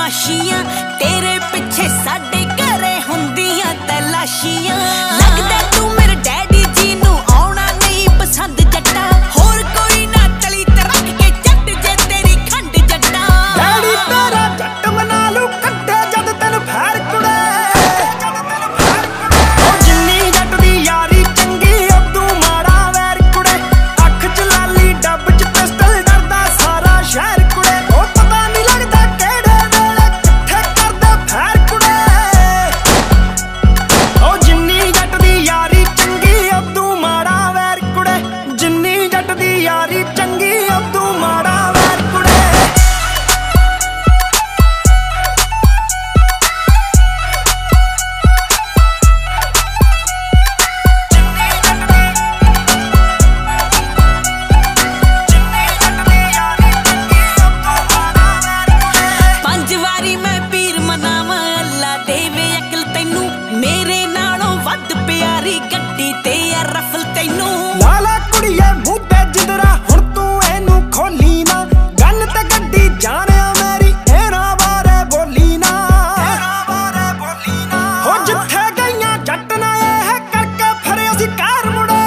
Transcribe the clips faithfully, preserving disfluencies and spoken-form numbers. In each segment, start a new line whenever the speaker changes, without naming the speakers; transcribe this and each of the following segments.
बदमाशियां तेरे पिछे साडे घरे हुंदियां तलाशियां लगदा तू मेरे डैडी जी नू आउणा नहीं पसंद जट्टा होर कोई ना तली ते रख के जट जे तेरी खंड जट्टा
डैडी तेरा जट मना लू कट्टे जद तेन फैर कुड़े ओ जिन्नी जट दी यारी चंगी उदू माड़ा वैर कुड़े अख च लाली डब च पिस्टल डरदा सारा शहर कुड़े ओ पता नहीं लगदा केड़े वेले किथे करदे फैर कुड़े ओ जिन्नी जट दी यारी चंगी उदू माड़ा वैर कुड़े जिन्नी जट दी यारी चंगी उदू माड़ा वैर कुड़े
पंज वारी मैं पीर मनावा अल्लाह देवे अकल तैनू मेरे नालों वध प्यारी गड्डी ते आ रफल तैनू
लाला कुड़िए मूंह ते जिदरा हुण तू एनू खोली ना गन ते गड्डी जानिया मेरी एना बारे बोली ना हो जिथे गईयां जट ना एह करके फिर असी कार मुड़े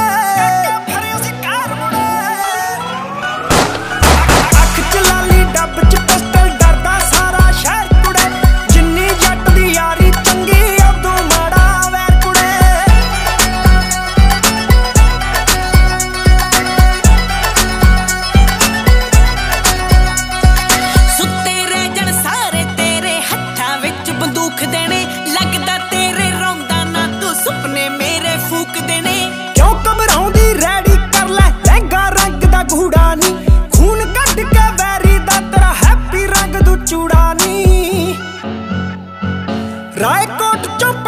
अख च लाली डब च पिस्टल डरदा सारा शहर कुड़े जिन्नी जट दी यारी चंगी उदू माड़ा वैर कुड़े
सुत्ते रह जण सारे तेरे हत्थां विच बंदूक देने लगदा तेरे रौंदा ना तू सुपने मेरे फूक देने
क्यों घबराउंदी रैडी कर ले लहंगा रंग दा गूड़ा नी खून कट के वैरी दा तेरा हैप्पी रंग दू चूड़ा नी रायकोट चुप